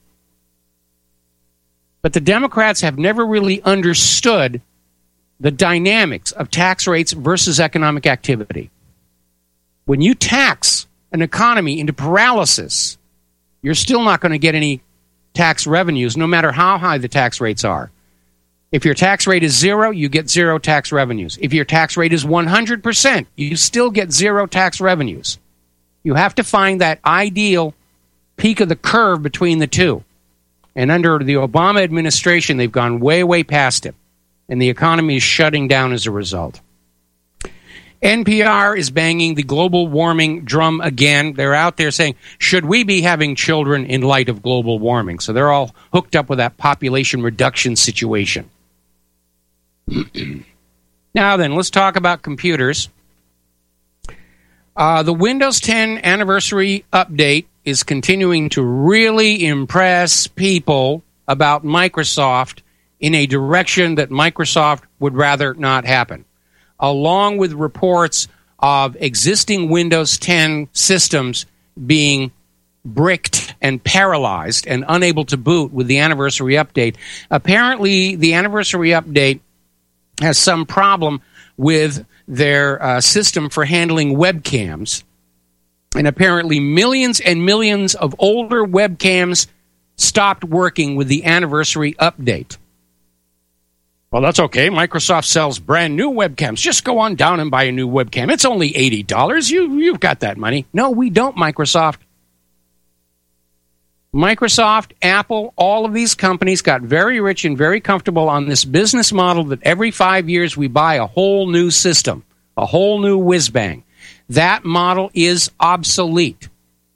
Speaker 2: But the Democrats have never really understood the dynamics of tax rates versus economic activity. When you tax an economy into paralysis, you're still not going to get any tax revenues, no matter how high the tax rates are. If your tax rate is 0, you get 0 tax revenues. If your tax rate is 100%, you still get 0 tax revenues. You have to find that ideal peak of the curve between the two. And under the Obama administration, they've gone way, way past it. And the economy is shutting down as a result. NPR is banging the global warming drum again. They're out there saying, should we be having children in light of global warming? So they're all hooked up with that population reduction situation. Now then, let's talk about computers. The Windows 10 anniversary update is continuing to really impress people about Microsoft in a direction that Microsoft would rather not happen, along with reports of existing Windows 10 systems being bricked and paralyzed and unable to boot with the anniversary update. Apparently, the anniversary update has some problem with their system for handling webcams. And apparently millions and millions of older webcams stopped working with the anniversary update. Well, that's okay. Microsoft sells brand new webcams. Just go on down and buy a new webcam. It's only $80. You've got that money. No, we don't, Microsoft. Microsoft, Apple, all of these companies got very rich and very comfortable on this business model that every 5 years we buy a whole new system, a whole new whiz-bang. That model is obsolete.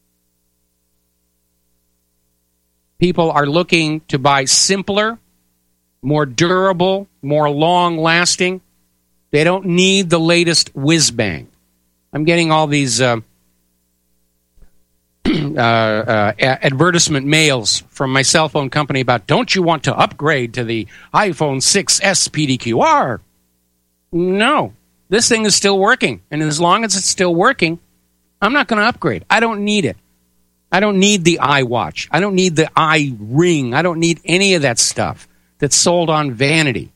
Speaker 2: People are looking to buy simpler, more durable, more long-lasting. They don't need the latest whiz-bang. I'm getting all these advertisement mails from my cell phone company about, don't you want to upgrade to the iPhone 6S PDQ-R? No, this thing is still working. And as long as it's still working, I'm not going to upgrade. I don't need it. I don't need the iWatch. I don't need the iRing. I don't need any of that stuff that's sold on vanity.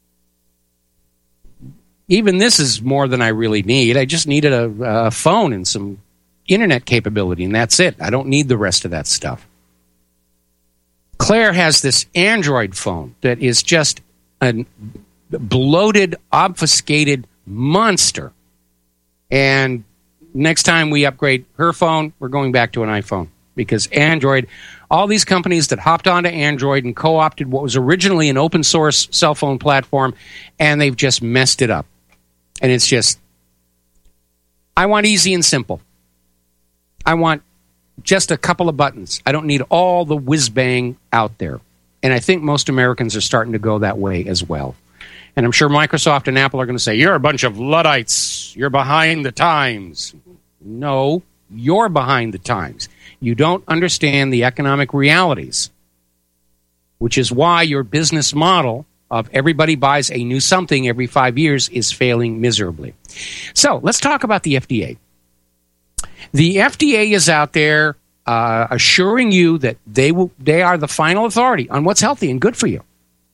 Speaker 2: Even this is more than I really need. I just needed a phone and some internet capability, and that's it. I don't need the rest of that stuff. Claire has this Android phone that is just a bloated, obfuscated monster. And next time we upgrade her phone, we're going back to an iPhone. Because Android, all these companies that hopped onto Android and co-opted what was originally an open source cell phone platform, and they've just messed it up. And it's just, I want easy and simple. I want just a couple of buttons. I don't need all the whiz-bang out there. And I think most Americans are starting to go that way as well. And I'm sure Microsoft and Apple are going to say, you're a bunch of Luddites. You're behind the times. No, you're behind the times. You don't understand the economic realities, which is why your business model of everybody buys a new something every 5 years is failing miserably. So let's talk about the FDA. The FDA is out there assuring you that they are the final authority on what's healthy and good for you.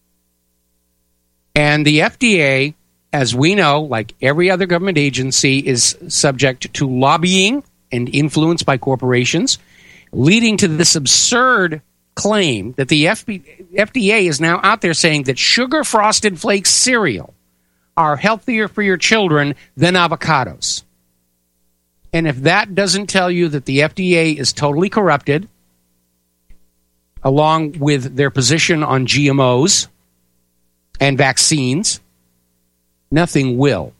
Speaker 2: And the FDA, as we know, like every other government agency, is subject to lobbying and influenced by corporations, leading to this absurd claim that the FDA is now out there saying that sugar frosted flakes cereal are healthier for your children than avocados. And if that doesn't tell you that the FDA is totally corrupted, along with their position on GMOs and vaccines, nothing will.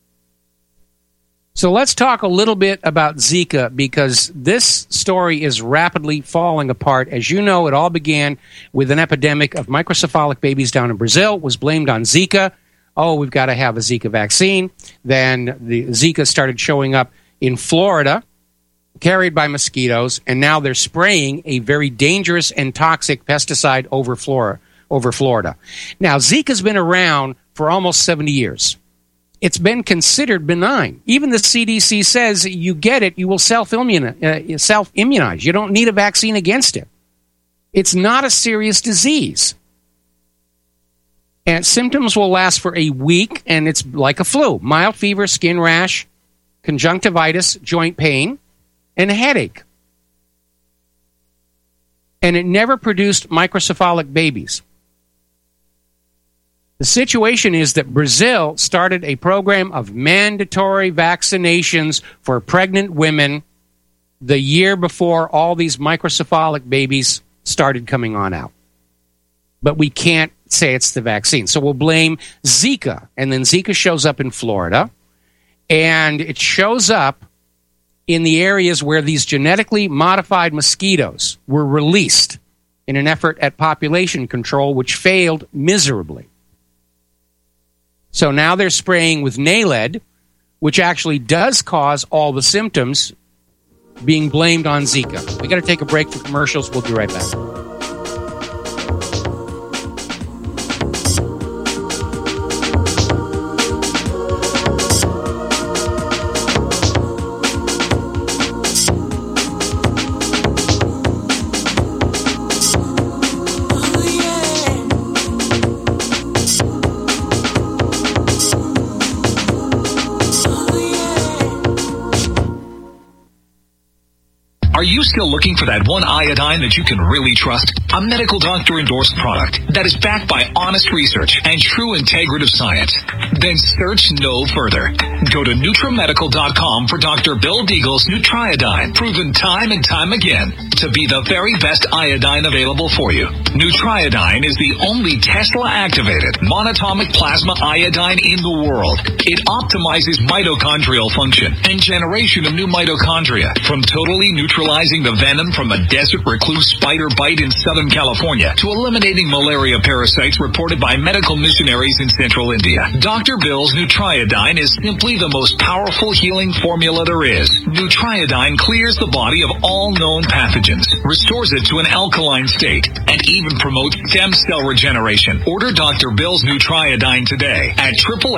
Speaker 2: So let's talk a little bit about Zika, because this story is rapidly falling apart. As you know, it all began with an epidemic of microcephalic babies down in Brazil. It was blamed on Zika. Oh, we've got to have a Zika vaccine. Then the Zika started showing up in Florida, carried by mosquitoes, and now they're spraying a very dangerous and toxic pesticide over Florida. Now, Zika's been around for almost 70 years. It's been considered benign. Even the CDC says you get it, you will self-immunize. You don't need a vaccine against it. It's not a serious disease. And symptoms will last for a week, and it's like a flu. Mild fever, skin rash, conjunctivitis, joint pain, and a headache. And it never produced microcephalic babies. The situation is that Brazil started a program of mandatory vaccinations for pregnant women the year before all these microcephalic babies started coming on out. But we can't say it's the vaccine. So we'll blame Zika. And then Zika shows up in Florida. And it shows up in the areas where these genetically modified mosquitoes were released in an effort at population control, which failed miserably. So now they're spraying with NALED, which actually does cause all the symptoms, being blamed on Zika. We got to take a break for commercials. We'll be right back.
Speaker 13: Are you still looking for that one iodine that you can really trust? A medical doctor endorsed product that is backed by honest research and true integrative science? Then search no further. Go to NutriMedical.com for Dr. Bill Deagle's Nutriodine, proven time and time again to be the very best iodine available for you. Nutriodine is the only Tesla-activated monatomic plasma iodine in the world. It optimizes mitochondrial function and generation of new mitochondria, from totally neutralizing the venom from a desert recluse spider bite in Southern California to eliminating malaria parasites reported by medical missionaries in central India. Dr. Bill's Nutriodine is simply the most powerful healing formula there is. Nutriodine clears the body of all known pathogens, restores it to an alkaline state, and even promotes stem cell regeneration. Order Dr. Bill's Nutriodine today at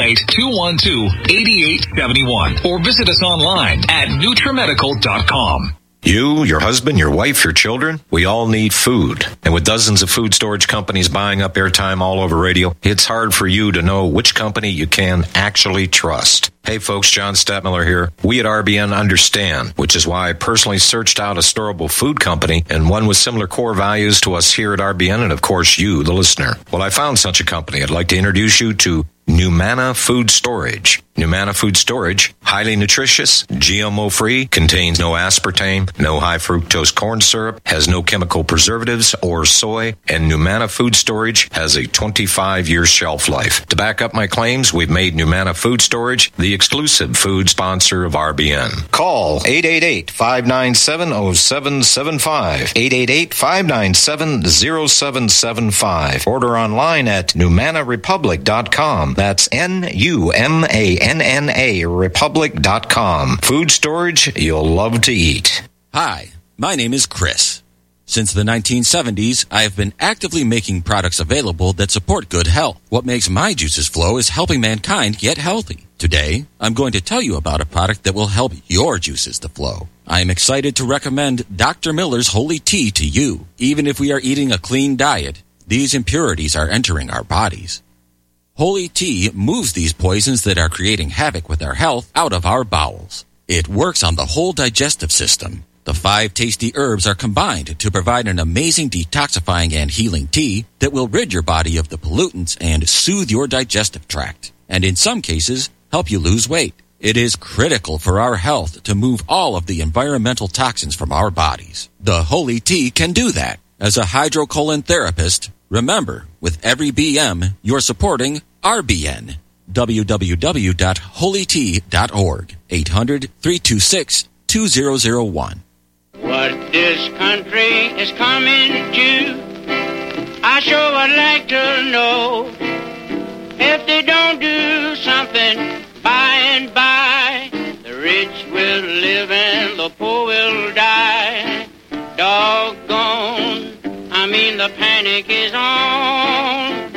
Speaker 13: 888-212-8871 or visit us online at NutriMedical.com.
Speaker 14: You, your husband, your wife, your children, we all need food. And with dozens of food storage companies buying up airtime all over radio, it's hard for you to know which company you can actually trust. Hey folks, John Stadtmiller here. We at RBN understand, which is why I personally searched out a storable food company and one with similar core values to us here at RBN and of course you, the listener. Well, I found such a company. I'd like to introduce you to Numana Food Storage. Numana Food Storage, highly nutritious, GMO-free, contains no aspartame, no high fructose corn syrup, has no chemical preservatives or soy, and Numana Food Storage has a 25-year shelf life. To back up my claims, we've made Numana Food Storage the exclusive food sponsor of RBN. Call 888-597-0775, 888-597-0775. Order online at NumanaRepublic.com. That's NUMANNA Republic.com. Food storage you'll love to eat.
Speaker 15: Hi, my name is Chris. Since the 1970s, I have been actively making products available that support good health. What makes my juices flow is helping mankind get healthy. Today, I'm going to tell you about a product that will help your juices to flow. I am excited to recommend Dr. Miller's Holy Tea to you. Even if we are eating a clean diet, these impurities are entering our bodies. Holy Tea moves these poisons that are creating havoc with our health out of our bowels. It works on the whole digestive system. The 5 tasty herbs are combined to provide an amazing detoxifying and healing tea that will rid your body of the pollutants and soothe your digestive tract, and in some cases, help you lose weight. It is critical for our health to move all of the environmental toxins from our bodies. The Holy Tea can do that. As a hydrocolon therapist, remember, with every BM, you're supporting RBN. www.holytea.org. 800-326-2001.
Speaker 16: What this country is coming to, I sure would like to know. If they don't do something by and by, the rich will live and the poor will die. Doggone, the panic is on.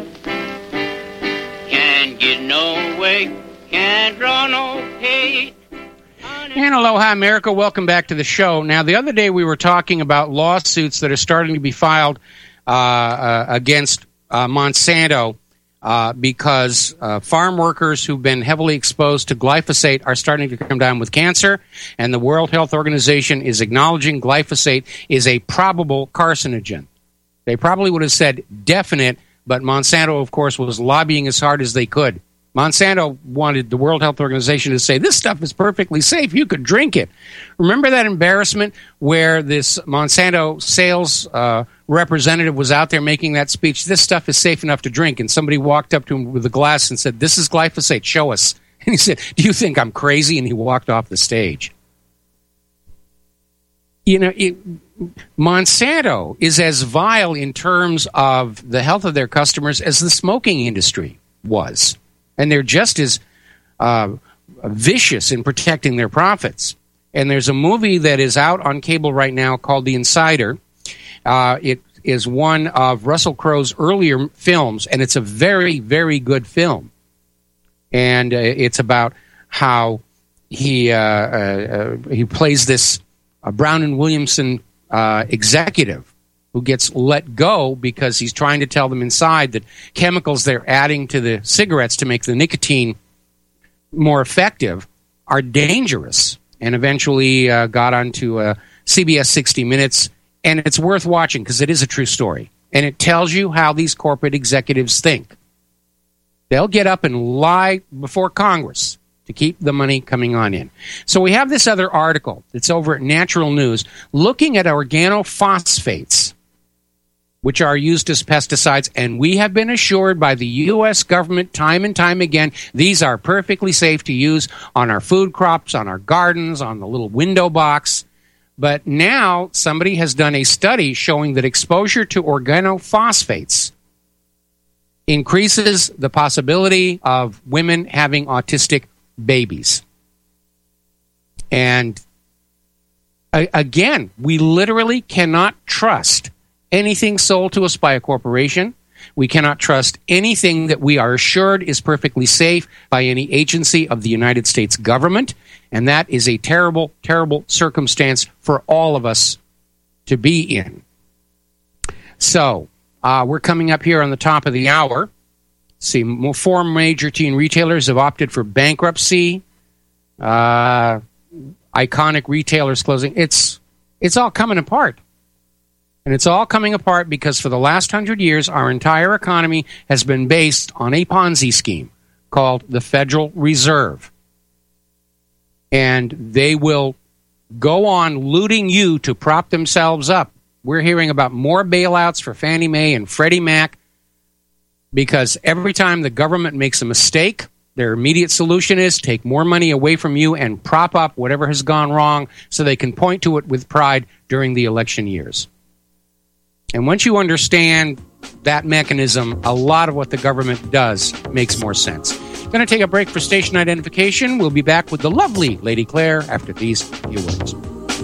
Speaker 16: Can't get no way, can't draw no pay.
Speaker 2: And aloha, America. Welcome back to the show. Now, the other day we were talking about lawsuits that are starting to be filed against Monsanto because farm workers who've been heavily exposed to glyphosate are starting to come down with cancer, and the World Health Organization is acknowledging glyphosate is a probable carcinogen. They probably would have said definite, but Monsanto, of course, was lobbying as hard as they could. Monsanto wanted the World Health Organization to say, this stuff is perfectly safe. You could drink it. Remember that embarrassment where this Monsanto sales representative was out there making that speech? This stuff is safe enough to drink. And somebody walked up to him with a glass and said, this is glyphosate. Show us. And he said, do you think I'm crazy? And he walked off the stage. You know, Monsanto is as vile in terms of the health of their customers as the smoking industry was. And they're just as vicious in protecting their profits. And there's a movie that is out on cable right now called The Insider. It is one of Russell Crowe's earlier films, and it's a very, very good film. And it's about how he plays this Brown and Williamson executive who gets let go because he's trying to tell them inside that chemicals they're adding to the cigarettes to make the nicotine more effective are dangerous, and eventually got onto CBS 60 Minutes, and it's worth watching because it is a true story, and it tells you how these corporate executives think. They'll get up and lie before Congress to keep the money coming on in. So we have this other article that's over at Natural News looking at organophosphates, which are used as pesticides, and we have been assured by the U.S. government time and time again, these are perfectly safe to use on our food crops, on our gardens, on the little window box. But now somebody has done a study showing that exposure to organophosphates increases the possibility of women having autistic babies. And again, we literally cannot trust anything sold to us by a corporation. We cannot trust anything that we are assured is perfectly safe by any agency of the United States government. And that is a terrible, terrible circumstance for all of us to be in. So, we're coming up here on the top of the hour. See, 4 major teen retailers have opted for bankruptcy. Iconic retailers closing. It's all coming apart. And it's all coming apart because for the last 100 years, our entire economy has been based on a Ponzi scheme called the Federal Reserve. And they will go on looting you to prop themselves up. We're hearing about more bailouts for Fannie Mae and Freddie Mac because every time the government makes a mistake, their immediate solution is take more money away from you and prop up whatever has gone wrong so they can point to it with pride during the election years. And once you understand that mechanism, a lot of what the government does makes more sense. Going to take a break for station identification. We'll be back with the lovely Lady Claire after these few words.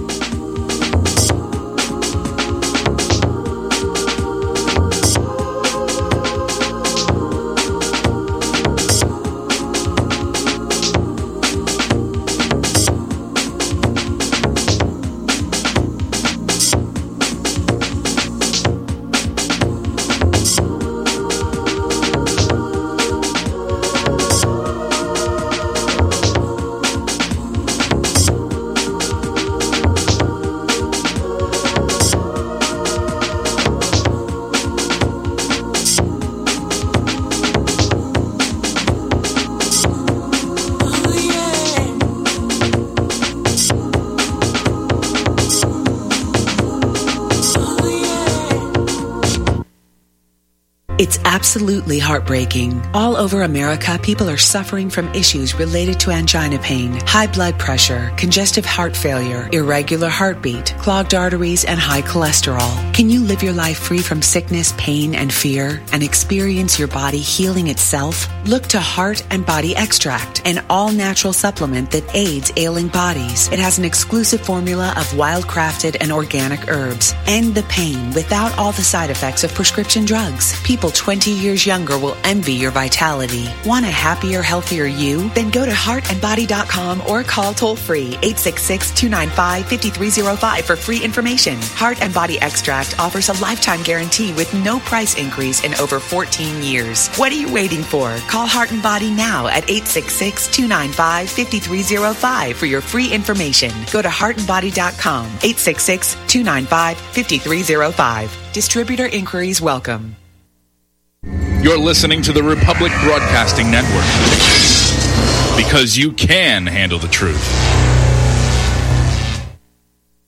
Speaker 6: It's absolutely heartbreaking. All over America, people are suffering from issues related to angina pain, high blood pressure, congestive heart failure, irregular heartbeat, clogged arteries, and high cholesterol. Can you live your life free from sickness, pain, and fear, and experience your body healing itself? Look to Heart and Body Extract, an all-natural supplement that aids ailing bodies. It has an exclusive formula of wild-crafted and organic herbs. End the pain without all the side effects of prescription drugs. People 20 years younger will envy your vitality. Want a happier, healthier you? Then go to heartandbody.com or call toll-free 866-295-5305 for free information. Heart and Body Extract offers a lifetime guarantee with no price increase in over 14 years. What are you waiting for? Call Heart and Body now at 866-295-5305 for your free information. Go to heartandbody.com, 866-295-5305. Distributor inquiries welcome.
Speaker 17: You're listening to the Republic Broadcasting Network. Because you can handle the truth.